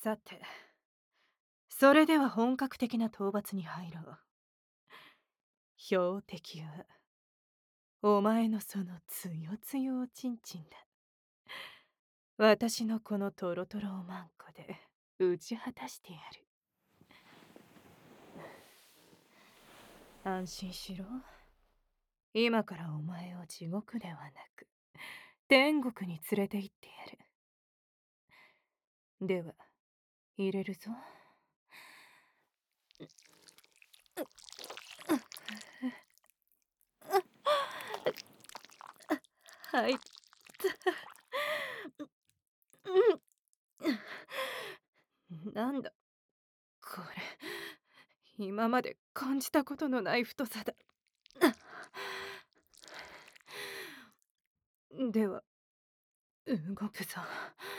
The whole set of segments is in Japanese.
さて、それでは本格的な討伐に入ろう。標的はお前のそのつよつよおちんちんだ。私のこのトロトロおまんこで打ち果たしてやる。安心しろ。今からお前を地獄ではなく天国に連れて行ってやる。では入れるぞ。はい。なんだこれ、今まで感じたことのない太さだ。では動くぞ。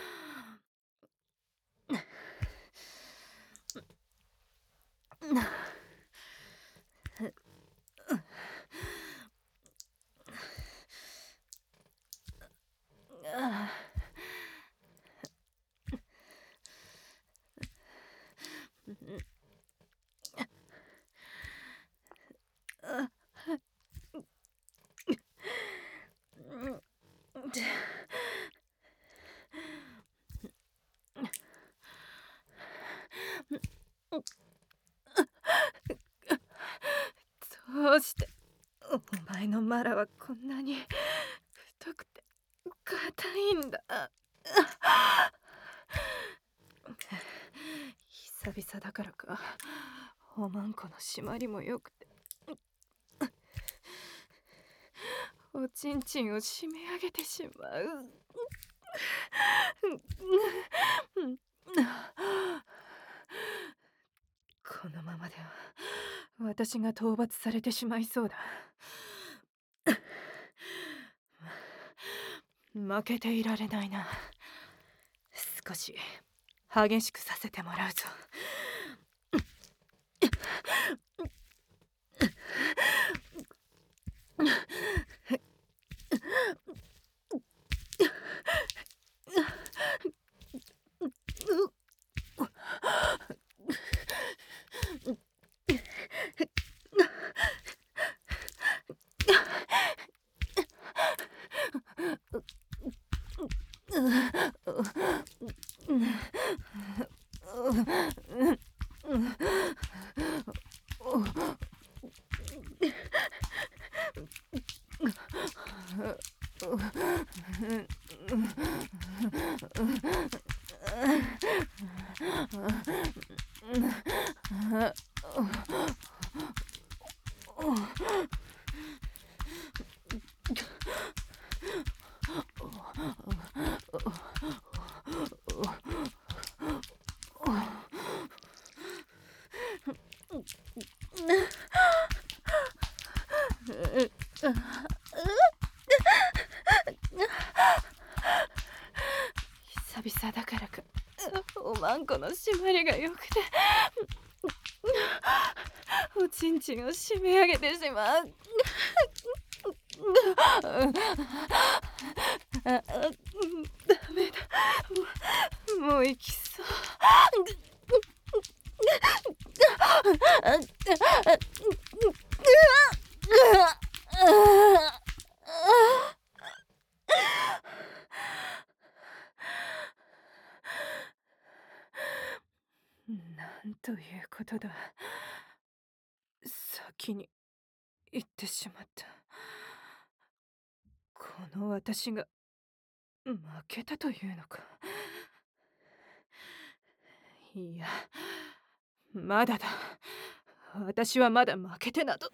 どうしてお前のマラはこんなに太くて硬いんだ。久々だからか、おまんこの締まりもよくて、おちんちんを締め上げてしまう。このままでは私が討伐されてしまいそうだ。負けていられないな。少し激しくさせてもらうぞ。久々だからか、おまんこの締まりがよくて、おちんちんを締め上げてしまう。ダメだ、もう行きそう。なんということだ。先に行ってしまった。この私が負けたというのか。いや、まだだ。私はまだ負けてなど。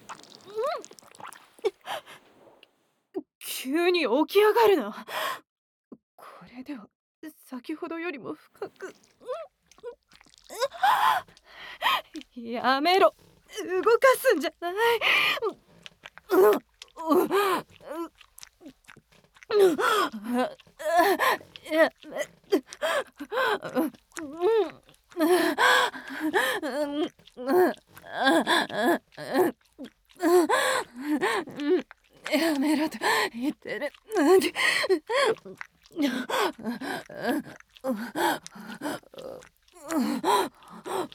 急に起き上がるな。これでは先ほどよりも深く。やめろ。動かすんじゃない。やめろと言ってる。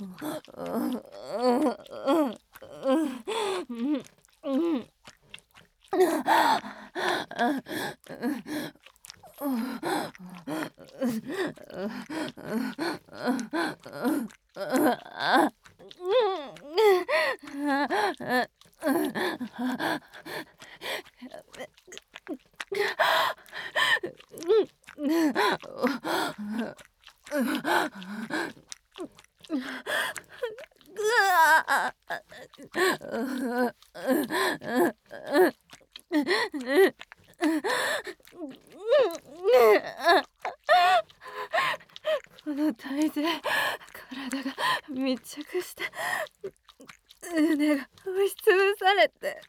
この体勢、体が密着して胸が押しつぶされて、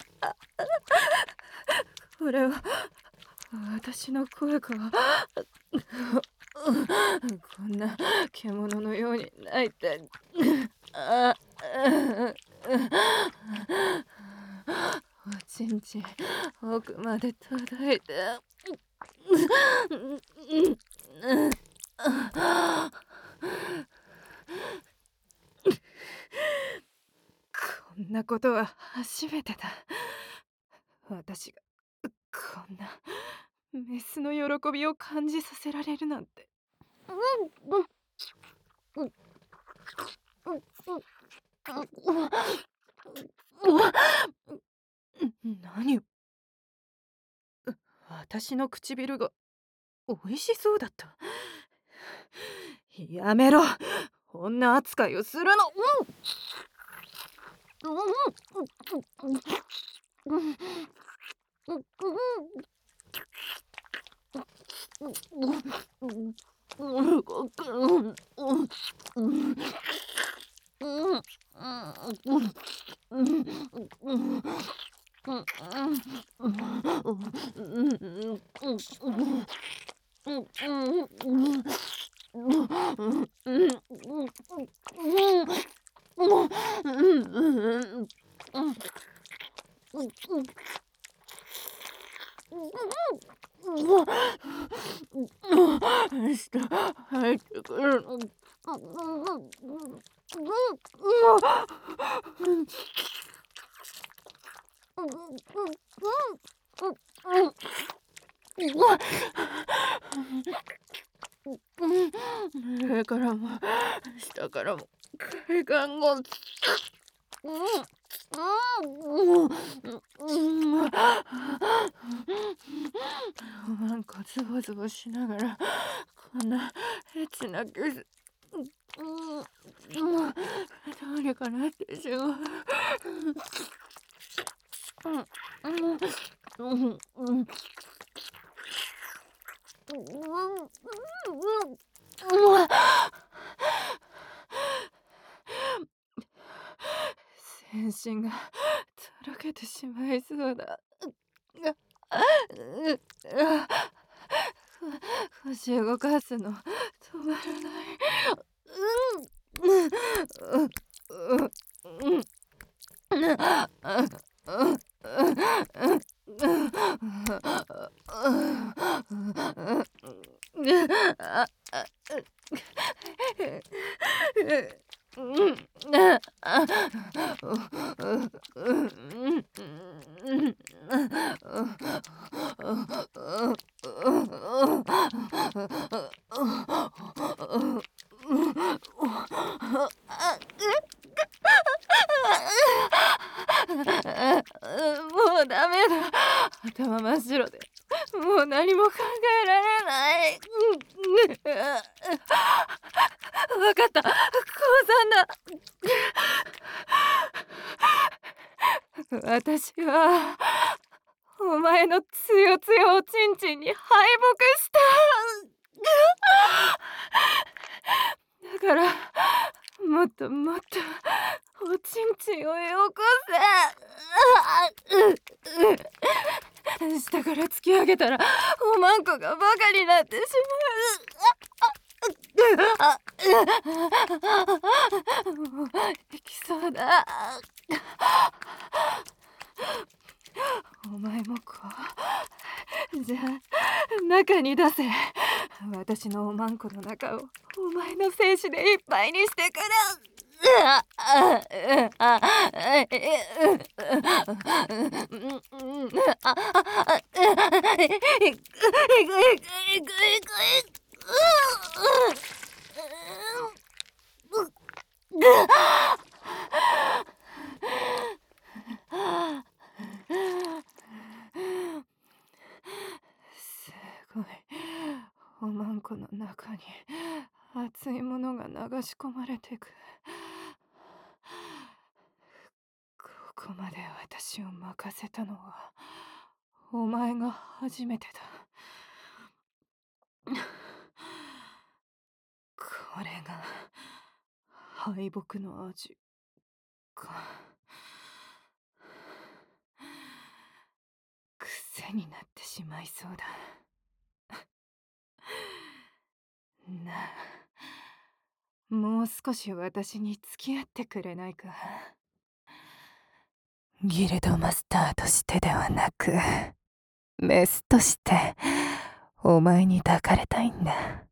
これは私の声か。こんな獣のように泣いて、おちんちん奥まで届いて、こんなことは初めてだ。私がこんなメスの喜びを感じさせられるなんて。何？私の唇が美味しそうだった。やめろ、女扱いをするの。舌入ってくるの。上からも下からも快感が。なんかズボズボしながらこんなエッチなキス、どうにかなってしまう。全身がとろけてしまいそうだ。腰動かすの止まらない。もうダメだ。頭真っ白でもう何も考えられない。わかった、降参だ。私はお前のつよつよおちんちんに敗北した。だからもっともっとおちんちんをよこせ。下から突き上げたらおまんこがバカになってしまう。もう行きそうだ。お前もこうじゃあ中に出せ。 私のおまんこの中をお前の精子でいっぱいにしてくれ。すごい。おまんこの中に熱いものが流し込まれてく。ここまで私を任せたのはお前が初めてだ。これが敗北の味か。癖になってしまいそうだ。なあ、もう少し私に付き合ってくれないか。ギルドマスターとしてではなく、メスとしてお前に抱かれたいんだ。